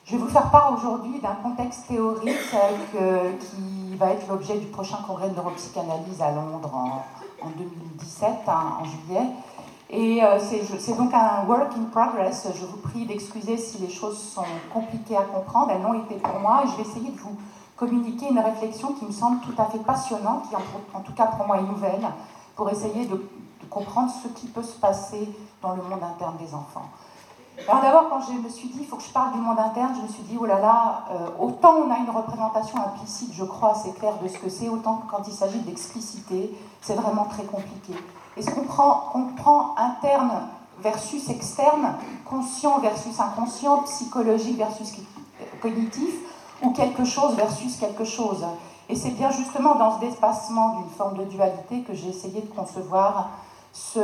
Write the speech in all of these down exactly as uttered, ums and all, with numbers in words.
Je vais vous faire part aujourd'hui d'un contexte théorique euh, que, qui va être l'objet du prochain congrès de neuropsychanalyse à Londres en, en deux mille dix-sept, hein, en juillet. Et euh, c'est donc un work in progress. Je vous prie d'excuser si les choses sont compliquées à comprendre. Elles l'ont été pour moi et je vais essayer de vous communiquer une réflexion qui me semble tout à fait passionnante, qui en, en tout cas pour moi est nouvelle, pour essayer de, de comprendre ce qui peut se passer dans le monde interne des enfants. Alors d'abord, quand je me suis dit, il faut que je parle du monde interne, je me suis dit, oh là là, euh, autant on a une représentation implicite, je crois, c'est clair de ce que c'est, autant que quand il s'agit d'expliciter, c'est vraiment très compliqué. Est-ce qu'on prend, qu'on prend interne versus externe, conscient versus inconscient, psychologique versus cognitif, ou quelque chose versus quelque chose? Et c'est bien justement dans ce dépassement d'une forme de dualité que j'ai essayé de concevoir ce,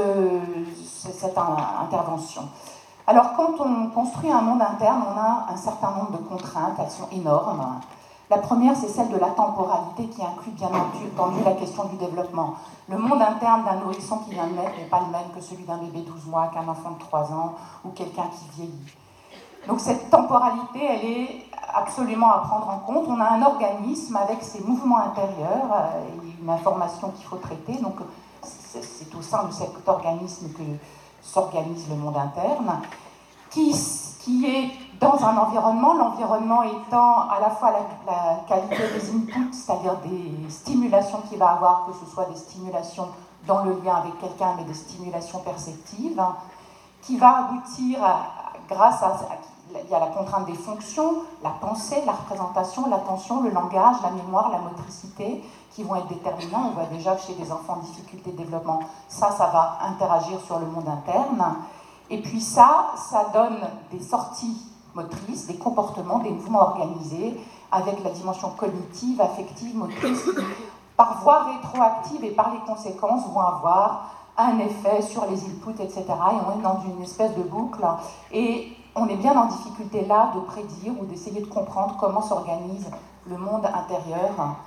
cette intervention. Alors, quand on construit un monde interne, on a un certain nombre de contraintes, elles sont énormes. La première, c'est celle de la temporalité qui inclut bien entendu la question du développement. Le monde interne d'un nourrisson qui vient de naître n'est pas le même que celui d'un bébé de douze mois, qu'un enfant de trois ans ou quelqu'un qui vieillit. Donc cette temporalité, elle est absolument à prendre en compte. On a un organisme avec ses mouvements intérieurs et une information qu'il faut traiter. Donc c'est au sein de cet organisme que s'organise le monde interne, qui, qui est dans un environnement, l'environnement étant à la fois la, la qualité des inputs, c'est-à-dire des stimulations qu'il va avoir, que ce soit des stimulations dans le lien avec quelqu'un, mais des stimulations perceptives, qui va aboutir, à, grâce à, il y a la contrainte des fonctions, la pensée, la représentation, l'attention, le langage, la mémoire, la motricité, qui vont être déterminants. On voit déjà que chez des enfants en difficulté de développement, ça, ça va interagir sur le monde interne. Et puis ça, ça donne des sorties motrices, des comportements, des mouvements organisés, avec la dimension cognitive, affective, motrice, qui, par voie rétroactive et par les conséquences, vont avoir un effet sur les inputs, et cetera. Et on est dans une espèce de boucle. Et on est bien en difficulté là de prédire ou d'essayer de comprendre comment s'organise le monde intérieur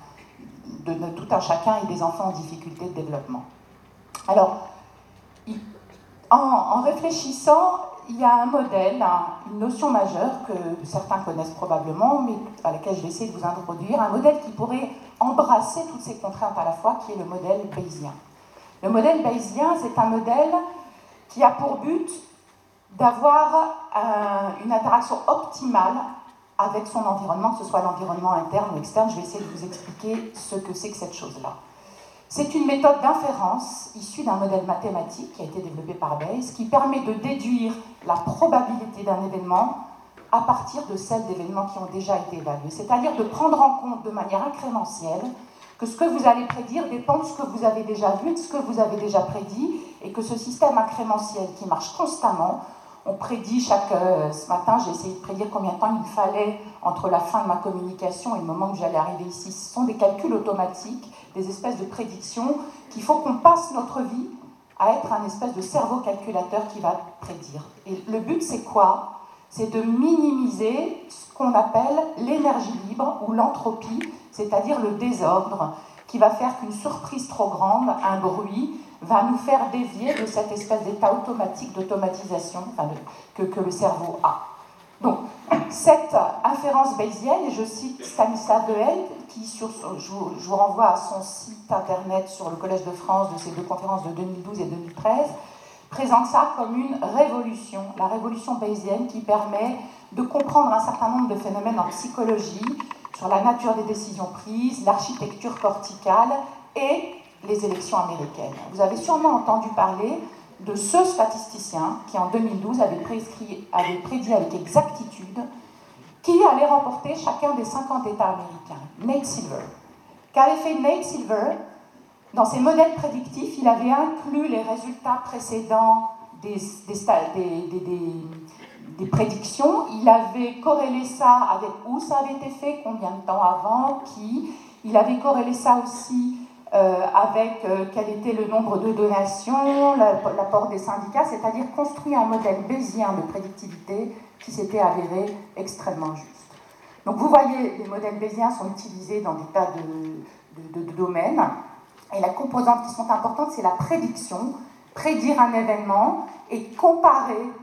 de, de tout un chacun et des enfants en difficulté de développement. Alors, il, en, en réfléchissant, il y a un modèle, une notion majeure que certains connaissent probablement, mais à laquelle je vais essayer de vous introduire, un modèle qui pourrait embrasser toutes ces contraintes à la fois, qui est le modèle bayésien. Le modèle bayésien, c'est un modèle qui a pour but d'avoir euh, une interaction optimale avec son environnement, que ce soit l'environnement interne ou externe. Je vais essayer de vous expliquer ce que c'est que cette chose-là. C'est une méthode d'inférence issue d'un modèle mathématique qui a été développé par Bayes, qui permet de déduire la probabilité d'un événement à partir de celle d'événements qui ont déjà été évalués. C'est-à-dire de prendre en compte de manière incrémentielle que ce que vous allez prédire dépend de ce que vous avez déjà vu, de ce que vous avez déjà prédit, et que ce système incrémentiel qui marche constamment, on prédit chaque... Euh, ce matin, j'ai essayé de prédire combien de temps il fallait entre la fin de ma communication et le moment où j'allais arriver ici. Ce sont des calculs automatiques, des espèces de prédictions qu'il faut qu'on passe notre vie à être un espèce de cerveau calculateur qui va prédire. Et le but, c'est quoi? C'est de minimiser ce qu'on appelle l'énergie libre ou l'entropie, c'est-à-dire le désordre, qui va faire qu'une surprise trop grande, un bruit, va nous faire dévier de cette espèce d'état automatique d'automatisation enfin, que, que le cerveau a. Donc, cette inférence bayésienne, et je cite Stanislas Dehaene, qui, sur, je, vous, je vous renvoie à son site internet sur le Collège de France de ses deux conférences de deux mille douze et deux mille treize, présente ça comme une révolution, la révolution bayésienne qui permet de comprendre un certain nombre de phénomènes en psychologie, sur la nature des décisions prises, l'architecture corticale et les élections américaines. Vous avez sûrement entendu parler de ce statisticien qui, en deux mille douze, avait, prescrit, avait prédit avec exactitude qui allait remporter chacun des cinquante États américains. Nate Silver. Qu'avait fait Nate Silver? Dans ses modèles prédictifs, il avait inclus les résultats précédents des, des, des, des, des, des prédictions. Il avait corrélé ça avec où ça avait été fait, combien de temps avant, qui. Il avait corrélé ça aussi euh, avec euh, quel était le nombre de donations, l'apport des syndicats, c'est-à-dire construire un modèle bayésien de prédictivité qui s'était avéré extrêmement juste. Donc vous voyez, les modèles bayésiens sont utilisés dans des tas de, de, de, de domaines. Et la composante qui sont importantes, c'est la prédiction, prédire un événement et comparer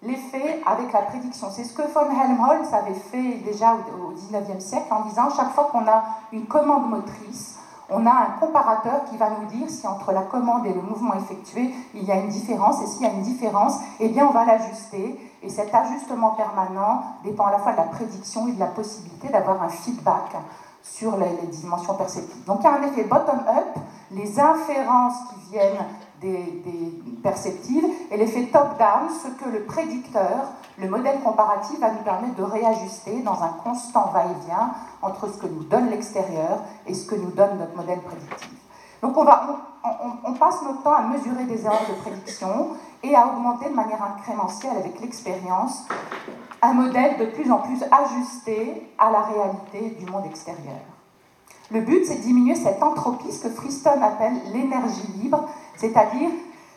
l'effet avec la prédiction. C'est ce que von Helmholtz avait fait déjà au dix-neuvième siècle en disant chaque fois qu'on a une commande motrice, on a un comparateur qui va nous dire si entre la commande et le mouvement effectué, il y a une différence, et s'il y a une différence, eh bien on va l'ajuster. Et cet ajustement permanent dépend à la fois de la prédiction et de la possibilité d'avoir un feedback sur les, les dimensions perceptives. Donc il y a un effet bottom-up, les inférences qui viennent des, des perceptives, et l'effet top-down, ce que le prédicteur, le modèle comparatif, va nous permettre de réajuster dans un constant va-et-vient entre ce que nous donne l'extérieur et ce que nous donne notre modèle prédictif. Donc on, va, on, on, on passe notre temps à mesurer des erreurs de prédiction et à augmenter de manière incrémentielle avec l'expérience un modèle de plus en plus ajusté à la réalité du monde extérieur. Le but, c'est de diminuer cette entropie, ce que Friston appelle l'énergie libre, c'est-à-dire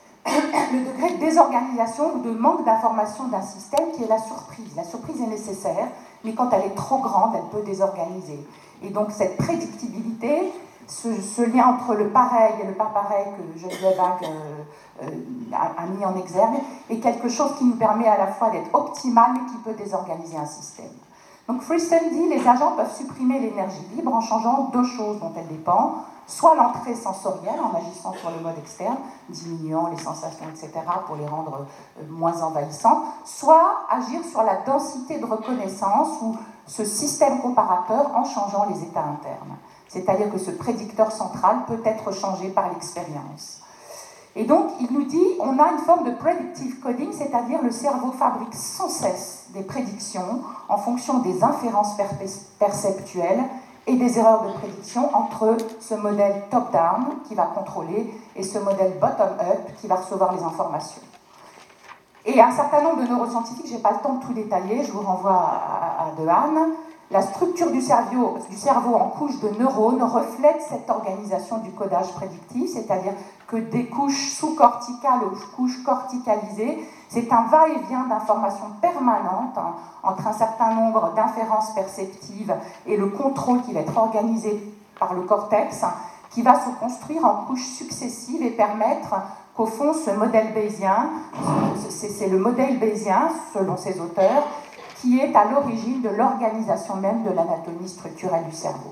le degré de désorganisation ou de manque d'information d'un système qui est la surprise. La surprise est nécessaire, mais quand elle est trop grande, elle peut désorganiser. Et donc cette prédictibilité, ce, ce lien entre le pareil et le pas pareil que Geneviève Hack euh, euh, a, a mis en exergue, est quelque chose qui nous permet à la fois d'être optimal, mais qui peut désorganiser un système. Donc Friston dit les agents peuvent supprimer l'énergie libre en changeant deux choses dont elle dépend, soit l'entrée sensorielle en agissant sur le mode externe, diminuant les sensations, et cetera, pour les rendre euh, moins envahissantes, soit agir sur la densité de reconnaissance ou ce système comparateur en changeant les états internes. C'est-à-dire que ce prédicteur central peut être changé par l'expérience. Et donc, il nous dit, on a une forme de predictive coding, c'est-à-dire le cerveau fabrique sans cesse des prédictions en fonction des inférences perceptuelles et des erreurs de prédiction entre ce modèle top-down qui va contrôler et ce modèle bottom-up qui va recevoir les informations. Et un certain nombre de neuroscientifiques, je n'ai pas le temps de tout détailler, je vous renvoie à, à Dehaene. La structure du cerveau, du cerveau en couches de neurones reflète cette organisation du codage prédictif, c'est-à-dire que des couches sous-corticales aux couches corticalisées, c'est un va-et-vient d'informations permanentes hein, entre un certain nombre d'inférences perceptives et le contrôle qui va être organisé par le cortex, qui va se construire en couches successives et permettre qu'au fond, ce modèle bayésien, c'est le modèle bayésien, selon ses auteurs, qui est à l'origine de l'organisation même de l'anatomie structurelle du cerveau.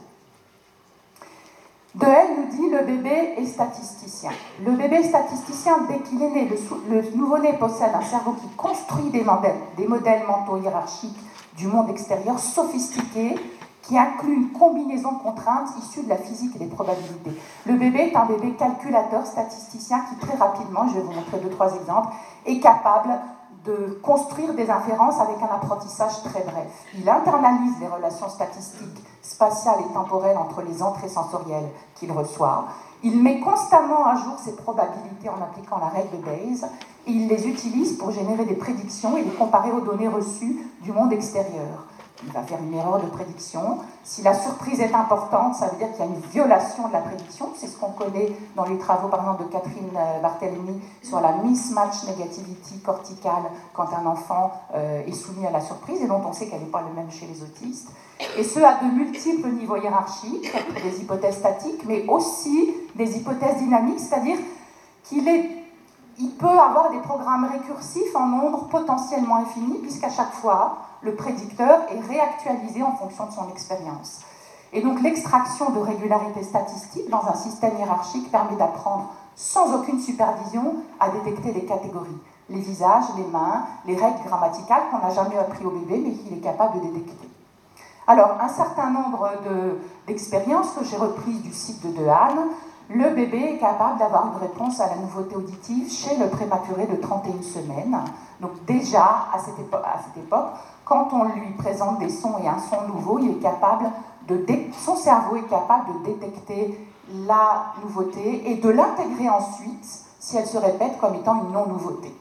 Dehaene nous dit le bébé est statisticien. Le bébé statisticien, dès qu'il est né, le, le nouveau-né possède un cerveau qui construit des modèles, des modèles mentaux hiérarchiques du monde extérieur sophistiqués, qui inclut une combinaison de contraintes issues de la physique et des probabilités. Le bébé est un bébé calculateur statisticien qui très rapidement, je vais vous montrer deux, trois exemples, est capable de construire des inférences avec un apprentissage très bref. Il internalise les relations statistiques, spatiales et temporelles entre les entrées sensorielles qu'il reçoit. Il met constamment à jour ses probabilités en appliquant la règle de Bayes et il les utilise pour générer des prédictions et les comparer aux données reçues du monde extérieur. Il va faire une erreur de prédiction. Si la surprise est importante, ça veut dire qu'il y a une violation de la prédiction. C'est ce qu'on connaît dans les travaux, par exemple, de Catherine Barthelemy sur la mismatch negativity corticale quand un enfant euh, est soumis à la surprise et dont on sait qu'elle n'est pas le même chez les autistes. Et ce, à de multiples niveaux hiérarchiques, des hypothèses statiques, mais aussi des hypothèses dynamiques, c'est-à-dire qu'il est, il peut avoir des programmes récursifs en nombre potentiellement infini, puisqu'à chaque fois, le prédicteur est réactualisé en fonction de son expérience. Et donc l'extraction de régularités statistiques dans un système hiérarchique permet d'apprendre sans aucune supervision à détecter les catégories, les visages, les mains, les règles grammaticales qu'on n'a jamais appris au bébé mais qu'il est capable de détecter. Alors, un certain nombre d'expériences que j'ai reprises du site de Dehaene, le bébé est capable d'avoir une réponse à la nouveauté auditive chez le prématuré de trente et une semaines. Donc déjà, à cette, épo à cette époque, quand on lui présente des sons et un son nouveau, il est capable de dé son cerveau est capable de détecter la nouveauté et de l'intégrer ensuite si elle se répète comme étant une non-nouveauté.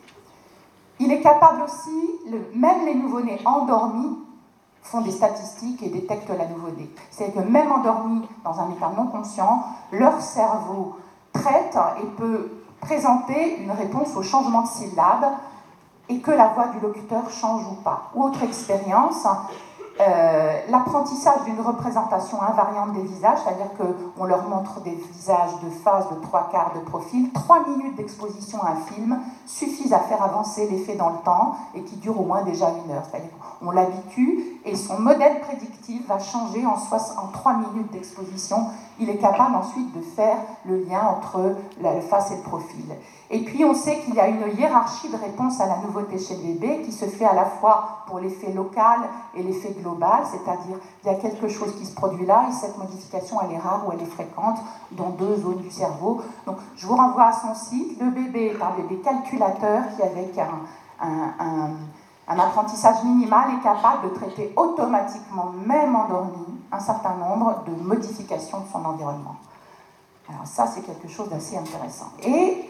Il est capable aussi, le, même les nouveau-nés endormis font des statistiques et détectent la nouveauté. C'est-à-dire que même endormis dans un état non conscient, leur cerveau traite et peut présenter une réponse au changement de syllabe et que la voix du locuteur change ou pas. Ou autre expérience, Euh, l'apprentissage d'une représentation invariante des visages, c'est-à-dire qu'on leur montre des visages de face, de trois quarts, de profil. Trois minutes d'exposition à un film suffisent à faire avancer l'effet dans le temps et qui dure au moins déjà une heure. C'est-à-dire qu'on l'habitue et son modèle prédictif va changer en, en trois minutes d'exposition. Il est capable ensuite de faire le lien entre la face et le profil. Et puis on sait qu'il y a une hiérarchie de réponse à la nouveauté chez le bébé qui se fait à la fois pour l'effet local et l'effet global, c'est-à-dire il y a quelque chose qui se produit là et cette modification elle est rare ou elle est fréquente dans deux zones du cerveau. Donc je vous renvoie à son site. Le bébé est un bébé calculateur qui avec un, un, un, un apprentissage minimal est capable de traiter automatiquement, même endormi, un certain nombre de modifications de son environnement. Alors ça c'est quelque chose d'assez intéressant. Et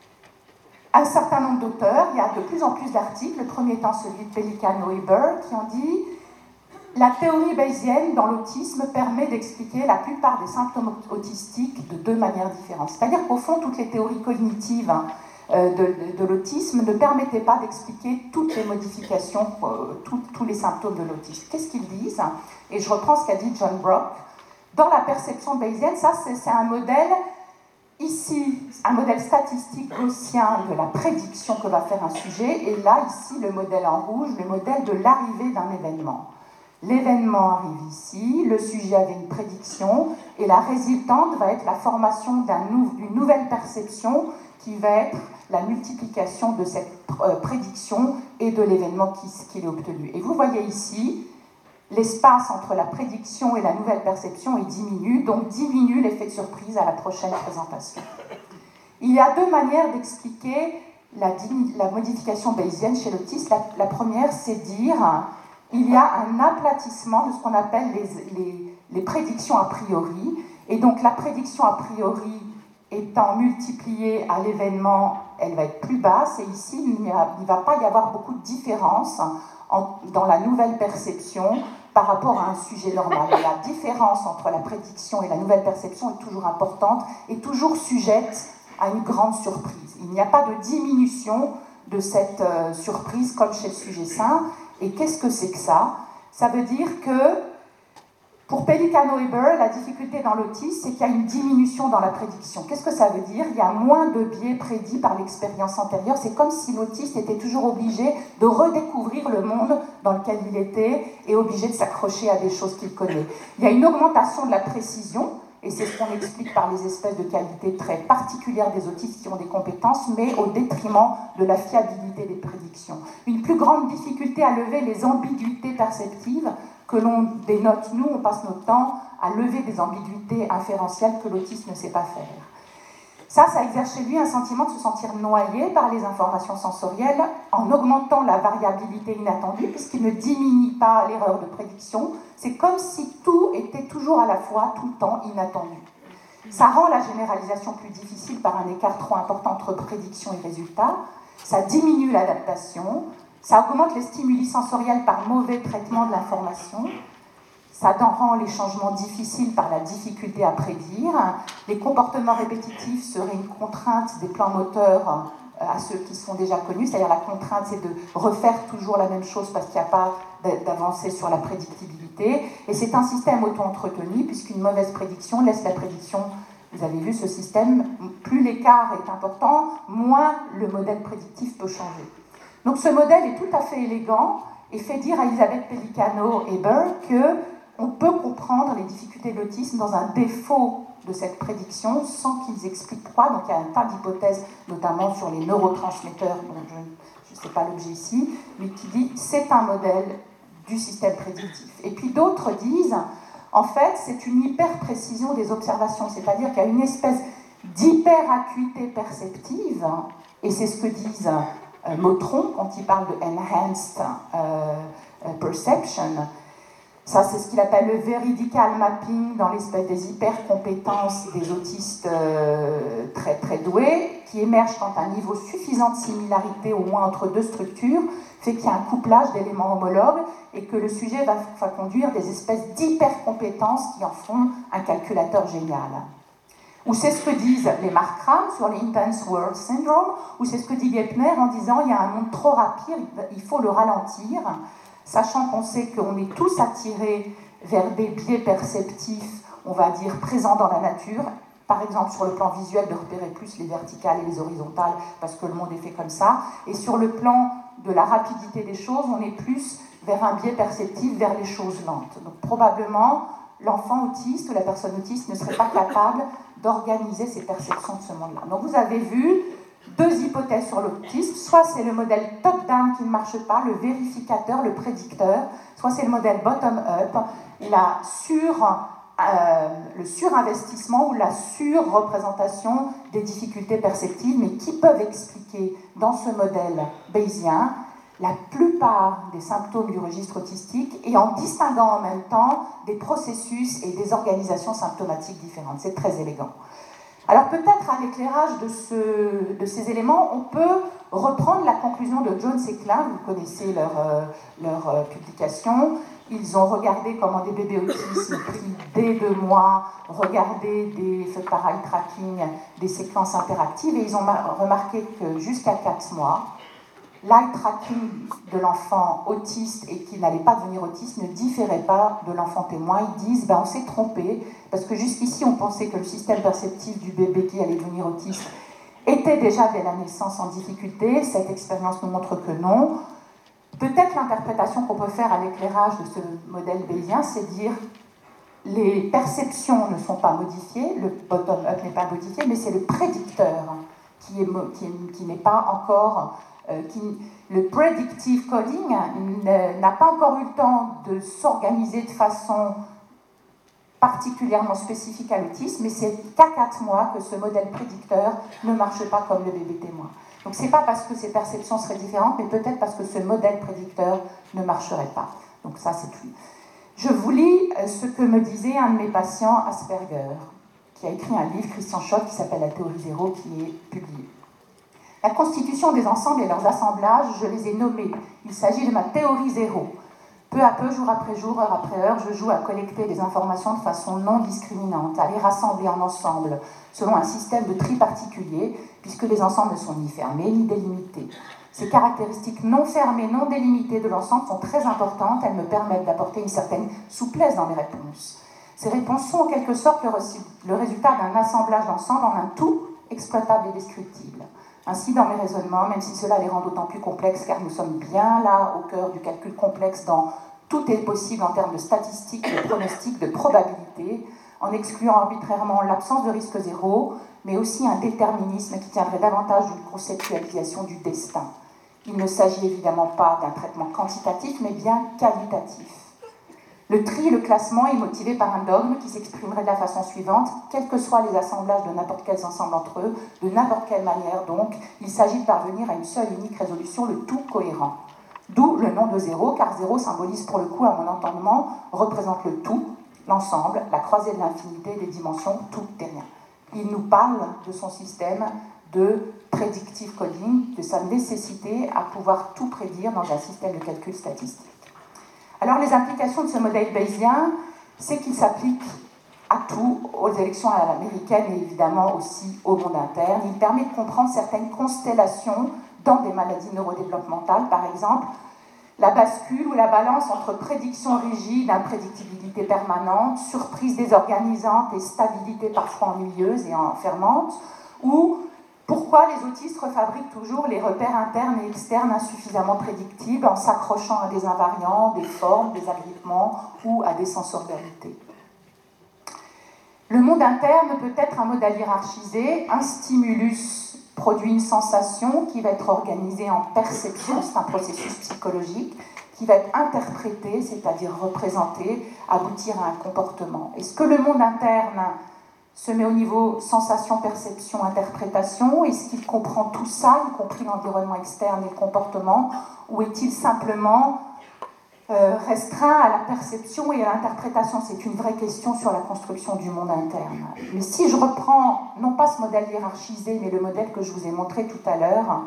un certain nombre d'auteurs, il y a de plus en plus d'articles, le premier étant celui de Pellicano et Burr, qui ont dit « La théorie bayésienne dans l'autisme permet d'expliquer la plupart des symptômes autistiques de deux manières différentes. » C'est-à-dire qu'au fond, toutes les théories cognitives euh, de, de, de l'autisme ne permettaient pas d'expliquer toutes les modifications, euh, tout, tous les symptômes de l'autisme. Qu'est-ce qu'ils disent? Et je reprends ce qu'a dit John Brock. Dans la perception bayésienne, ça c'est un modèle... Ici, un modèle statistique gaussien de la prédiction que va faire un sujet, et là, ici, le modèle en rouge, le modèle de l'arrivée d'un événement. L'événement arrive ici, le sujet avait une prédiction, et la résultante va être la formation d'une nouvelle perception qui va être la multiplication de cette prédiction et de l'événement qu'il a obtenu. Et vous voyez ici, l'espace entre la prédiction et la nouvelle perception est diminue, donc diminue l'effet de surprise à la prochaine présentation. Il y a deux manières d'expliquer la, la modification bayésienne chez l'autiste. La, la première, c'est dire il y a un aplatissement de ce qu'on appelle les, les, les prédictions a priori, et donc la prédiction a priori étant multipliée à l'événement, elle va être plus basse, et ici, il ne va pas y avoir beaucoup de différence En, dans la nouvelle perception par rapport à un sujet normal. Et la différence entre la prédiction et la nouvelle perception est toujours importante et toujours sujette à une grande surprise. Il n'y a pas de diminution de cette euh, surprise comme chez le sujet sain. Et qu'est-ce que c'est que ça? Ça veut dire que pour Pellicano et Burr, la difficulté dans l'autisme, c'est qu'il y a une diminution dans la prédiction. Qu'est-ce que ça veut dire? Il y a moins de biais prédits par l'expérience antérieure. C'est comme si l'autiste était toujours obligé de redécouvrir le monde dans lequel il était et obligé de s'accrocher à des choses qu'il connaît. Il y a une augmentation de la précision, et c'est ce qu'on explique par les espèces de qualités très particulières des autistes qui ont des compétences, mais au détriment de la fiabilité des prédictions. Une plus grande difficulté à lever les ambiguïtés perceptives, que l'on dénote, nous, on passe notre temps à lever des ambiguïtés inférentielles que l'autiste ne sait pas faire. Ça, ça exerce chez lui un sentiment de se sentir noyé par les informations sensorielles en augmentant la variabilité inattendue, puisqu'il ne diminue pas l'erreur de prédiction. C'est comme si tout était toujours à la fois, tout le temps, inattendu. Ça rend la généralisation plus difficile par un écart trop important entre prédiction et résultat. Ça diminue l'adaptation. Ça augmente les stimuli sensoriels par mauvais traitement de l'information. Ça rend les changements difficiles par la difficulté à prédire. Les comportements répétitifs seraient une contrainte des plans moteurs à ceux qui sont déjà connus. C'est-à-dire la contrainte, c'est de refaire toujours la même chose parce qu'il n'y a pas d'avancée sur la prédictibilité. Et c'est un système auto-entretenu puisqu'une mauvaise prédiction laisse la prédiction. Vous avez vu ce système, plus l'écart est important, moins le modèle prédictif peut changer. Donc ce modèle est tout à fait élégant et fait dire à Elisabeth Pellicano et Burr qu'on peut comprendre les difficultés de l'autisme dans un défaut de cette prédiction sans qu'ils expliquent pourquoi. Donc il y a un tas d'hypothèses, notamment sur les neurotransmetteurs, dont je ne sais pas l'objet ici, mais qui dit c'est un modèle du système prédictif. Et puis d'autres disent, en fait, c'est une hyper-précision des observations, c'est-à-dire qu'il y a une espèce d'hyper-acuité perceptive, et c'est ce que disent Euh, Motron, quand il parle de enhanced euh, perception. Ça, c'est ce qu'il appelle le veridical mapping dans l'espèce des hyper-compétences des autistes euh, très, très doués, qui émergent quand un niveau suffisant de similarité, au moins entre deux structures, fait qu'il y a un couplage d'éléments homologues et que le sujet va, va conduire des espèces d'hyper-compétences qui en font un calculateur génial. Ou c'est ce que disent les Markram sur les Intense World Syndrome, ou c'est ce que dit Geithner en disant il y a un monde trop rapide, il faut le ralentir. sachant qu'on sait qu'on est tous attirés vers des biais perceptifs, on va dire, présents dans la nature, par exemple sur le plan visuel de repérer plus les verticales et les horizontales, parce que le monde est fait comme ça, et sur le plan de la rapidité des choses, on est plus vers un biais perceptif, vers les choses lentes. Donc probablement, l'enfant autiste ou la personne autiste ne serait pas capable d'organiser ses perceptions de ce monde-là. Donc vous avez vu deux hypothèses sur l'autisme, soit c'est le modèle top-down qui ne marche pas, le vérificateur, le prédicteur, soit c'est le modèle bottom-up, la sur, euh, le surinvestissement ou la surreprésentation des difficultés perceptives, mais qui peuvent expliquer dans ce modèle bayésien la plupart des symptômes du registre autistique et en distinguant en même temps des processus et des organisations symptomatiques différentes. C'est très élégant. Alors peut-être à l'éclairage de, ce, de ces éléments, on peut reprendre la conclusion de Jones et Klein, vous connaissez leur, euh, leur euh, publication. Ils ont regardé comment des bébés autistes pris dès deux mois, regardé des fait par eye tracking, des séquences interactives, et ils ont remarqué que jusqu'à quatre mois, l'eye tracking de l'enfant autiste et qui n'allait pas devenir autiste ne différait pas de l'enfant témoin. Ils disent, ben, on s'est trompé, parce que jusqu'ici on pensait que le système perceptif du bébé qui allait devenir autiste était déjà dès la naissance en difficulté. Cette expérience nous montre que non. Peut-être l'interprétation qu'on peut faire à l'éclairage de ce modèle bayésien, c'est dire les perceptions ne sont pas modifiées, le bottom-up n'est pas modifié, mais c'est le prédicteur qui, est, qui, qui n'est pas encore... Euh, qui, le predictive coding n'a pas encore eu le temps de s'organiser de façon particulièrement spécifique à l'autisme, mais c'est qu'à quatre mois que ce modèle prédicteur ne marche pas comme le bébé témoin. Donc c'est pas parce que ces perceptions seraient différentes, mais peut-être parce que ce modèle prédicteur ne marcherait pas. Donc ça, c'est tout. Je vous lis ce que me disait un de mes patients Asperger, qui a écrit un livre, Christian Schott, qui s'appelle La théorie zéro, qui est publié. La constitution des ensembles et leurs assemblages, je les ai nommés. Il s'agit de ma théorie zéro. Peu à peu, jour après jour, heure après heure, je joue à collecter des informations de façon non discriminante, à les rassembler en ensemble, selon un système de tri particulier, puisque les ensembles ne sont ni fermés ni délimités. Ces caractéristiques non fermées, non délimitées de l'ensemble sont très importantes. Elles me permettent d'apporter une certaine souplesse dans mes réponses. Ces réponses sont en quelque sorte le, le résultat d'un assemblage d'ensemble en un tout exploitable et descriptible. Ainsi, dans mes raisonnements, même si cela les rend d'autant plus complexes, car nous sommes bien là au cœur du calcul complexe dans tout est possible en termes de statistiques, de pronostics, de probabilités, en excluant arbitrairement l'absence de risque zéro, mais aussi un déterminisme qui tiendrait davantage d'une conceptualisation du destin. Il ne s'agit évidemment pas d'un traitement quantitatif, mais bien qualitatif. Le tri et le classement est motivé par un dogme qui s'exprimerait de la façon suivante: quels que soient les assemblages de n'importe quels ensembles entre eux, de n'importe quelle manière donc, il s'agit de parvenir à une seule et unique résolution, le tout cohérent. D'où le nom de zéro, car zéro symbolise pour le coup, à mon entendement, représente le tout, l'ensemble, la croisée de l'infinité des dimensions, tout et rien. Il nous parle de son système de predictive coding, de sa nécessité à pouvoir tout prédire dans un système de calcul statistique. Alors les implications de ce modèle bayésien, c'est qu'il s'applique à tout, aux élections à l'américaine et évidemment aussi au monde interne. Il permet de comprendre certaines constellations dans des maladies neurodéveloppementales, par exemple, la bascule ou la balance entre prédiction rigide, imprédictibilité permanente, surprise désorganisante et stabilité parfois ennuyeuse et enfermante, ou pourquoi les autistes refabriquent toujours les repères internes et externes insuffisamment prédictibles en s'accrochant à des invariants, des formes, des agrippements ou à des sensorialités. Le monde interne peut être un modèle hiérarchisé. Un stimulus produit une sensation qui va être organisée en perception, c'est un processus psychologique, qui va être interprété, c'est-à-dire représenté, aboutir à un comportement. Est-ce que le monde interne se met au niveau sensation, perception, interprétation? Est-ce qu'il comprend tout ça, y compris l'environnement externe et le comportement, ou est-il simplement euh, restreint à la perception et à l'interprétation? C'est une vraie question sur la construction du monde interne. Mais si je reprends, non pas ce modèle hiérarchisé, mais le modèle que je vous ai montré tout à l'heure,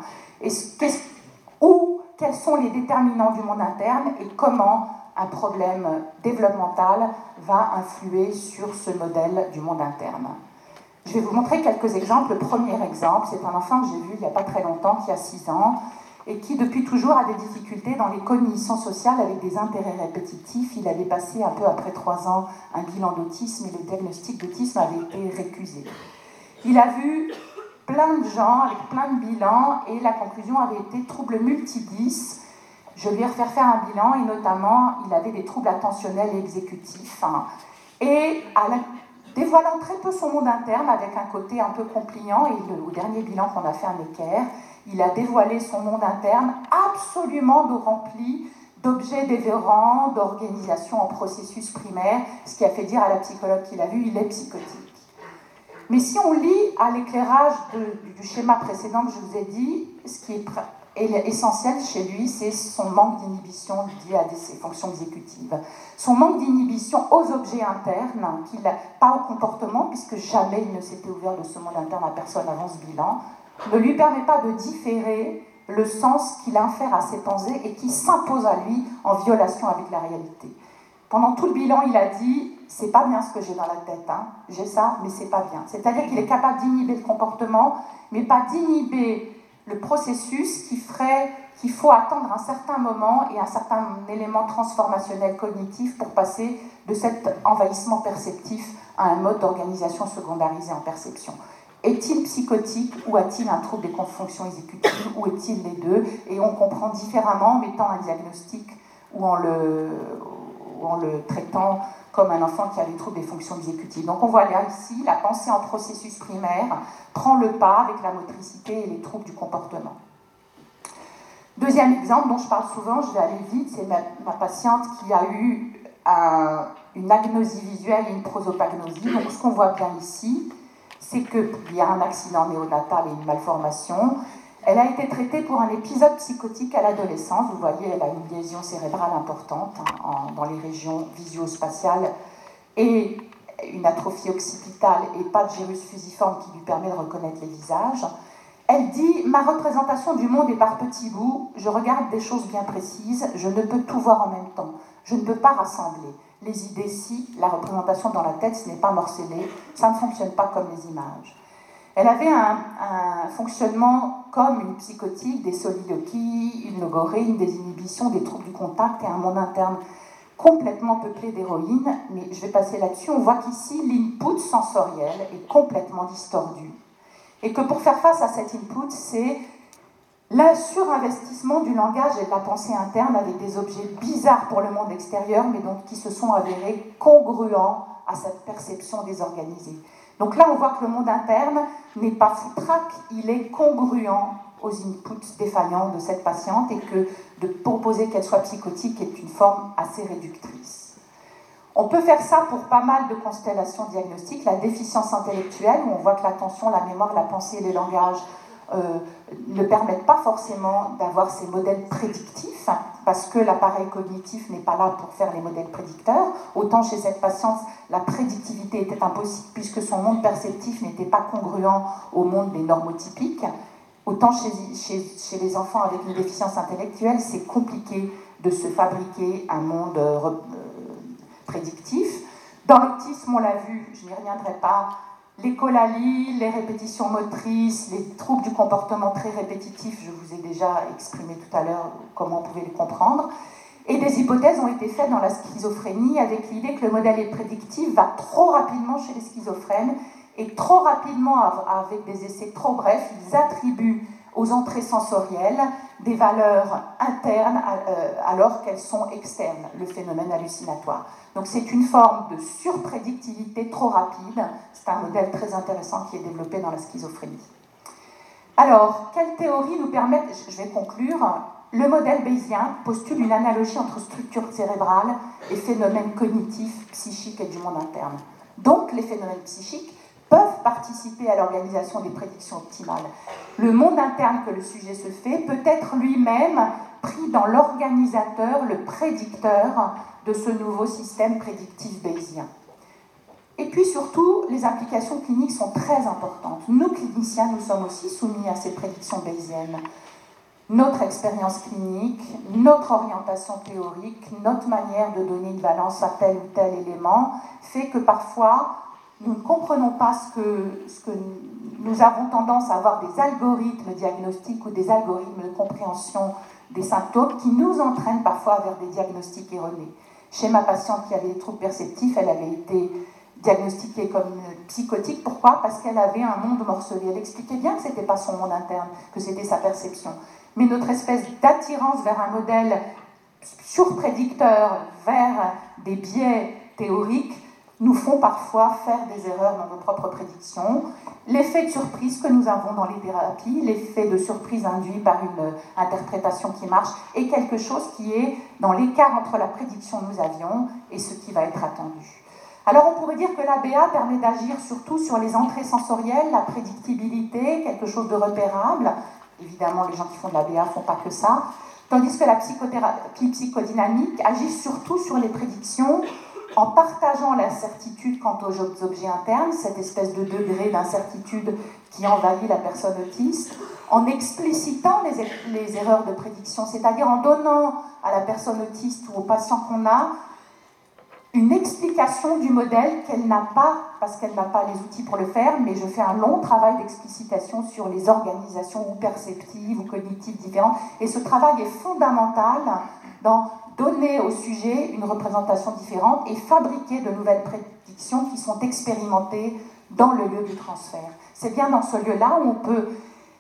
où, quels sont les déterminants du monde interne et comment un problème développemental va influer sur ce modèle du monde interne. Je vais vous montrer quelques exemples. Le premier exemple, c'est un enfant que j'ai vu il n'y a pas très longtemps, qui a six ans, et qui depuis toujours a des difficultés dans les cognitions sociales avec des intérêts répétitifs. Il avait passé un peu après trois ans un bilan d'autisme et le diagnostic d'autisme avait été récusé. Il a vu plein de gens avec plein de bilans et la conclusion avait été troubles multidis. Je lui ai refait faire un bilan et notamment il avait des troubles attentionnels et exécutifs. Et à la, dévoilant très peu son monde interne avec un côté un peu compliant, et le, au dernier bilan qu'on a fait à Necker, il a dévoilé son monde interne absolument rempli d'objets dévorants, d'organisation en processus primaire, ce qui a fait dire à la psychologue qui l'a vu, il est psychotique. Mais si on lit à l'éclairage du schéma précédent que je vous ai dit, ce qui est essentiel chez lui, c'est son manque d'inhibition lié à ses fonctions exécutives. Son manque d'inhibition aux objets internes, qu'il n'a pas au comportement, puisque jamais il ne s'était ouvert de ce monde interne à personne avant ce bilan, ne lui permet pas de différer le sens qu'il infère à ses pensées et qui s'impose à lui en violation avec la réalité. Pendant tout le bilan, il a dit « c'est pas bien ce que j'ai dans la tête, hein. J'ai ça, mais c'est pas bien ». C'est-à-dire qu'il est capable d'inhiber le comportement, mais pas d'inhiber le processus qui ferait qu'il faut attendre un certain moment et un certain élément transformationnel cognitif pour passer de cet envahissement perceptif à un mode d'organisation secondarisé en perception. Est-il psychotique ou a-t-il un trouble des fonctions exécutives ou est-il les deux? Et on comprend différemment en mettant un diagnostic ou en le, ou en le traitant comme un enfant qui a des troubles des fonctions exécutives. Donc on voit là ici, la pensée en processus primaire prend le pas avec la motricité et les troubles du comportement. Deuxième exemple dont je parle souvent, je vais aller vite, c'est ma, ma patiente qui a eu un, une agnosie visuelle et une prosopagnosie. Donc ce qu'on voit bien ici, c'est qu'il y a un accident néonatal et une malformation. Elle a été traitée pour un épisode psychotique à l'adolescence. Vous voyez, elle a une lésion cérébrale importante hein, en, dans les régions visio-spatiales et une atrophie occipitale et pas de gyrus fusiforme qui lui permet de reconnaître les visages. Elle dit « Ma représentation du monde est par petits bouts, je regarde des choses bien précises, je ne peux tout voir en même temps, je ne peux pas rassembler. Les idées, si, la représentation dans la tête, ce n'est pas morcelé, ça ne fonctionne pas comme les images. » Elle avait un, un fonctionnement comme une psychotique, des soliloquies, une logorée, une désinhibition, des troubles du contact et un monde interne complètement peuplé d'héroïne. Mais je vais passer là-dessus. On voit qu'ici, l'input sensoriel est complètement distordu. Et que pour faire face à cet input, c'est le surinvestissement du langage et de la pensée interne avec des objets bizarres pour le monde extérieur, mais donc qui se sont avérés congruents à cette perception désorganisée. Donc là, on voit que le monde interne n'est pas foutraque, il est congruent aux inputs défaillants de cette patiente et que de proposer qu'elle soit psychotique est une forme assez réductrice. On peut faire ça pour pas mal de constellations diagnostiques. La déficience intellectuelle, où on voit que l'attention, la mémoire, la pensée et le langage euh, ne permettent pas forcément d'avoir ces modèles prédictifs, parce que l'appareil cognitif n'est pas là pour faire les modèles prédicteurs. Autant chez cette patiente, la prédictivité était impossible puisque son monde perceptif n'était pas congruent au monde des normotypiques. Autant chez, chez, chez les enfants avec une déficience intellectuelle, c'est compliqué de se fabriquer un monde euh, prédictif. Dans l'autisme, on l'a vu, je n'y reviendrai pas, l'écholalie, les répétitions motrices, les troubles du comportement très répétitifs, je vous ai déjà exprimé tout à l'heure comment on pouvait les comprendre. Et des hypothèses ont été faites dans la schizophrénie avec l'idée que le modèle prédictif va trop rapidement chez les schizophrènes et trop rapidement, avec des essais trop brefs, ils attribuent aux entrées sensorielles des valeurs internes alors qu'elles sont externes, le phénomène hallucinatoire. Donc c'est une forme de surprédictivité trop rapide. C'est un modèle très intéressant qui est développé dans la schizophrénie. Alors, quelles théories nous permettent, je vais conclure, le modèle bayésien postule une analogie entre structure cérébrale et phénomènes cognitifs, psychiques et du monde interne. Donc les phénomènes psychiques peuvent participer à l'organisation des prédictions optimales. Le monde interne que le sujet se fait peut être lui-même pris dans l'organisateur, le prédicteur de ce nouveau système prédictif bayésien. Et puis surtout, les implications cliniques sont très importantes. Nous, cliniciens, nous sommes aussi soumis à ces prédictions bayésiennes. Notre expérience clinique, notre orientation théorique, notre manière de donner une valence à tel ou tel élément fait que parfois, nous ne comprenons pas ce que, ce que nous avons tendance à avoir des algorithmes diagnostiques ou des algorithmes de compréhension des symptômes qui nous entraînent parfois vers des diagnostics erronés. Chez ma patiente qui avait des troubles perceptifs, elle avait été diagnostiquée comme psychotique. Pourquoi? Parce qu'elle avait un monde morcelé. Elle expliquait bien que ce n'était pas son monde interne, que c'était sa perception. Mais notre espèce d'attirance vers un modèle surprédicteur, vers des biais théoriques, nous font parfois faire des erreurs dans nos propres prédictions. L'effet de surprise que nous avons dans les thérapies, l'effet de surprise induit par une interprétation qui marche, est quelque chose qui est dans l'écart entre la prédiction que nous avions et ce qui va être attendu. Alors on pourrait dire que l'A B A permet d'agir surtout sur les entrées sensorielles, la prédictibilité, quelque chose de repérable. Évidemment, les gens qui font de l'A B A ne font pas que ça. Tandis que la psychothérapie psychodynamique agit surtout sur les prédictions en partageant l'incertitude quant aux objets internes, cette espèce de degré d'incertitude qui envahit la personne autiste, en explicitant les, les erreurs de prédiction, c'est-à-dire en donnant à la personne autiste ou au patient qu'on a une explication du modèle qu'elle n'a pas, parce qu'elle n'a pas les outils pour le faire, mais je fais un long travail d'explicitation sur les organisations ou perceptives ou cognitives différentes, et ce travail est fondamental dans donner au sujet une représentation différente et fabriquer de nouvelles prédictions qui sont expérimentées dans le lieu du transfert. C'est bien dans ce lieu-là où on peut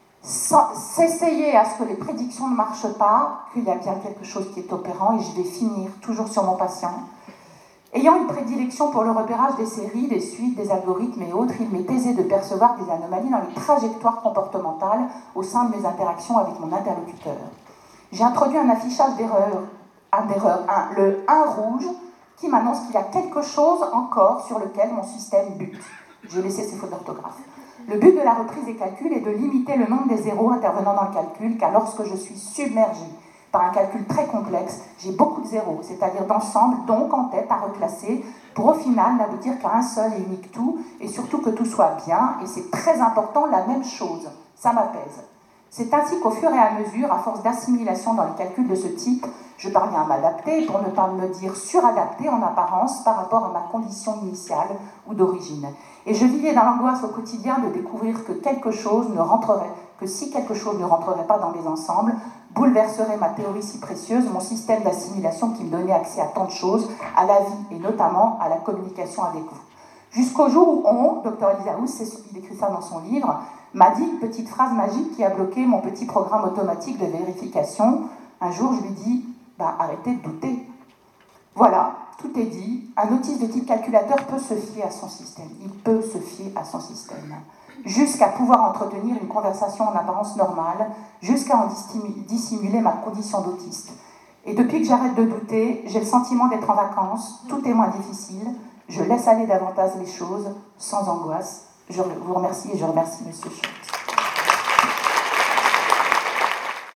s'essayer à ce que les prédictions ne marchent pas, qu'il y a bien quelque chose qui est opérant, et je vais finir toujours sur mon patient. Ayant une prédilection pour le repérage des séries, des suites, des algorithmes et autres, il m'est aisé de percevoir des anomalies dans les trajectoires comportementales au sein de mes interactions avec mon interlocuteur. J'ai introduit un affichage d'erreurs, un d'erreur, un, le un rouge, qui m'annonce qu'il y a quelque chose encore sur lequel mon système bute. J'ai laissé ces fautes d'orthographe. Le but de la reprise des calculs est de limiter le nombre des zéros intervenant dans le calcul, car lorsque je suis submergée par un calcul très complexe, j'ai beaucoup de zéros, c'est-à-dire d'ensemble, donc en tête, à reclasser, pour au final n'aboutir qu'à un seul et unique tout, et surtout que tout soit bien, et c'est très important, la même chose. Ça m'apaise. C'est ainsi qu'au fur et à mesure, à force d'assimilation dans les calculs de ce type, je parviens à m'adapter, pour ne pas me dire suradapter en apparence par rapport à ma condition initiale ou d'origine. Et je vivais dans l'angoisse au quotidien de découvrir que quelque chose ne rentrerait, que si quelque chose ne rentrerait pas dans les ensembles, bouleverserait ma théorie si précieuse, mon système d'assimilation qui me donnait accès à tant de choses, à la vie et notamment à la communication avec vous. Jusqu'au jour où on, docteur Elizaouz, il écrit ça dans son livre, m'a dit une petite phrase magique qui a bloqué mon petit programme automatique de vérification. Un jour, je lui dis bah, « arrêtez de douter ». Voilà, tout est dit. Un autiste de type calculateur peut se fier à son système. Il peut se fier à son système. Jusqu'à pouvoir entretenir une conversation en apparence normale, jusqu'à en dissimuler ma condition d'autiste. Et depuis que j'arrête de douter, j'ai le sentiment d'être en vacances, tout est moins difficile, je laisse aller davantage les choses, sans angoisse. Je vous remercie et je remercie M. Schultz.